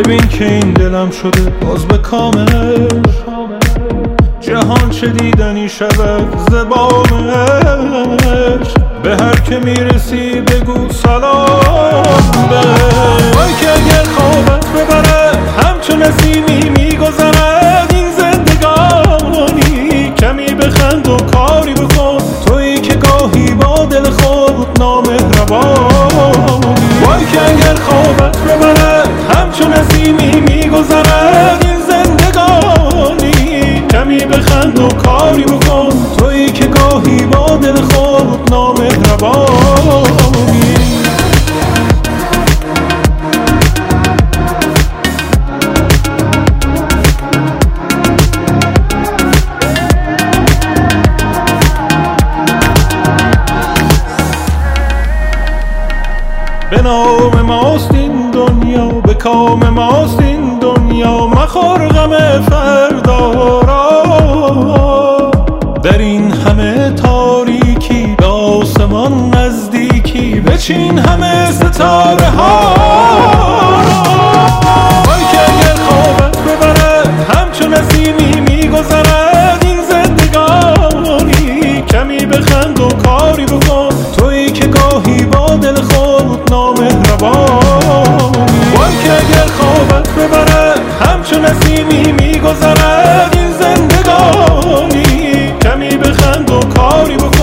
ببین که این دلم شده باز به کامش، جهان چه دیدنی شود زبامش. به هر که میرسی بگو سلام بهش. وای که اگر خوابت ببره همچون نسیمی میگذرد این زندگانی. کمی بخند و کاری بکن تویی که گاهی با دل خود نامهربانی. وای که اگر خوابت ببره همچون نسیمی میگذرد این زندگانی. کمی بخند و کاری بکن تویی که گاهی با دل خود نامهربانی. به نام ماست این دنیا، به کام ماست این دنیا، مخور غم فردا را. در این همه تاریکی به آسمان نزدیکی، بچین همه ستاره ها. وای که اگر خوابت ببره همچون نسیمی میگذرد این زندگانی. کمی بخند و کاری بکن تویی که گاهی با دل خود نامهربانی. وای که اگر خوابت ببره همچون نسیمی میگذرد این زندگانی. کمی بخند و کاری بکن